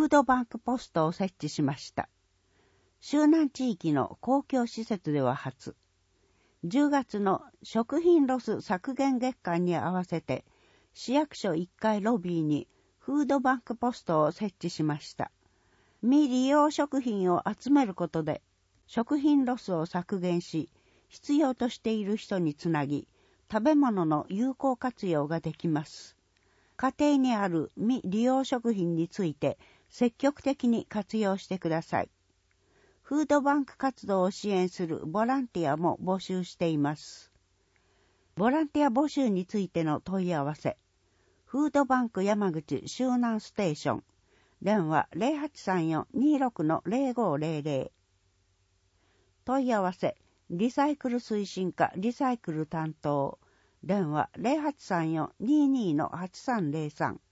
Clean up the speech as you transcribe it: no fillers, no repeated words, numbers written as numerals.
フードバンクポストを設置しました。周南地域の公共施設では初。10月の食品ロス削減月間に合わせて、市役所1階ロビーにフードバンクポストを設置しました。未利用食品を集めることで、食品ロスを削減し、必要としている人につなぎ、食べ物の有効活用ができます。家庭にある未利用食品について積極的に活用してください。フードバンク活動を支援するボランティアも募集しています。ボランティア募集についての問い合わせ。フードバンク山口周南ステーション。電話 0834-26-0500。問い合わせ。リサイクル推進課リサイクル担当。電話 0834-22-8303。